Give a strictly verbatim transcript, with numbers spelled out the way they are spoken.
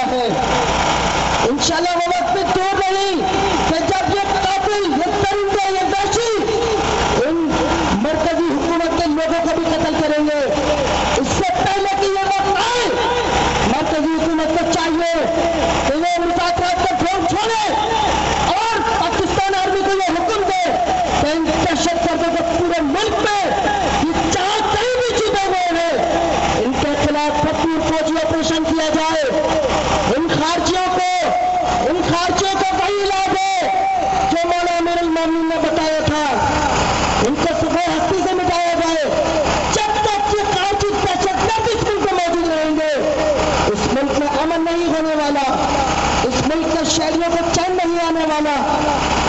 والا ہے۔ انشاءاللہ وہ وقت بھی دور نہیں کہ جب یہ قاتل، یہ درندے، یہ وحشی ان مرکزی حکومت کے لوگوں کو بھی قتل کریں گے۔ اس سے پہلے کہ یہ وقت آئے، مرکزی حکومت کو چاہیے کہ وہ مذاکرات کا ڈھول چھوڑے اور پاکستان آرمی کو یہ حکم دے کہ ان دہشت گردوں کو پورے ملک میں یہ جہاں کہیں بھی چھپے ہوئے ہیں ان کے خلاف بھرپور فوجی آپریشن کیا جائے۔ ان خارجیوں کو ان خارجیوں کو وہی علاج ہے جو مولا امیر المومنین نے بتایا تھا، ان کو صفحہ ہستی سے مٹایا جائے۔ جب تک یہ خارجی دہشت گرد اس ملک میں موجود رہیں گے، اس ملک میں امن نہیں ہونے والا، اس ملک کے شہریوں کو چین نہیں آنے والا۔